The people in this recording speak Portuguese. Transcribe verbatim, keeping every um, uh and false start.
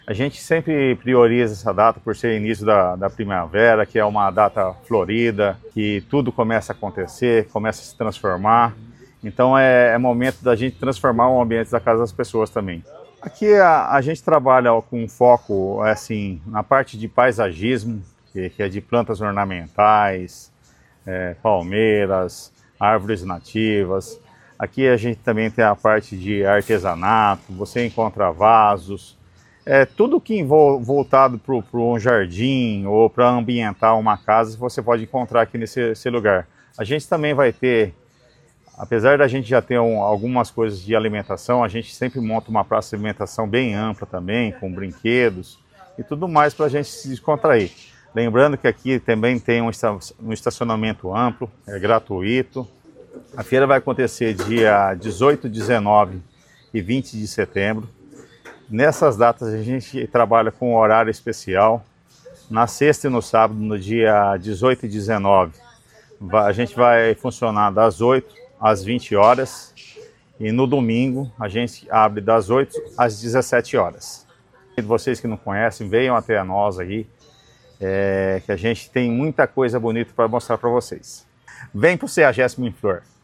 A gente sempre prioriza essa data por ser início da, da primavera, que é uma data florida, que tudo começa a acontecer, começa a se transformar. Então é, é momento da gente transformar o ambiente da casa das pessoas também. Aqui a, a gente trabalha com foco assim, na parte de paisagismo, que, que é de plantas ornamentais, é, palmeiras, árvores nativas. Aqui a gente também tem a parte de artesanato, você encontra vasos, é, tudo que envolve voltado para um jardim ou para ambientar uma casa, você pode encontrar aqui nesse lugar. A gente também vai ter, apesar da gente já ter um, algumas coisas de alimentação, a gente sempre monta uma praça de alimentação bem ampla também, com brinquedos e tudo mais para a gente se descontrair. Lembrando que aqui também tem um estacionamento amplo, é gratuito. A feira vai acontecer dia dezoito, dezenove e vinte de setembro. Nessas datas a gente trabalha com um horário especial. Na sexta e no sábado, no dia dezoito e dezenove, a gente vai funcionar das oito às vinte horas. E no domingo a gente abre das oito às dezessete horas. Vocês que não conhecem, venham até nós aí, é, que a gente tem muita coisa bonita para mostrar para vocês. Vem para o CEAGESP em Flor.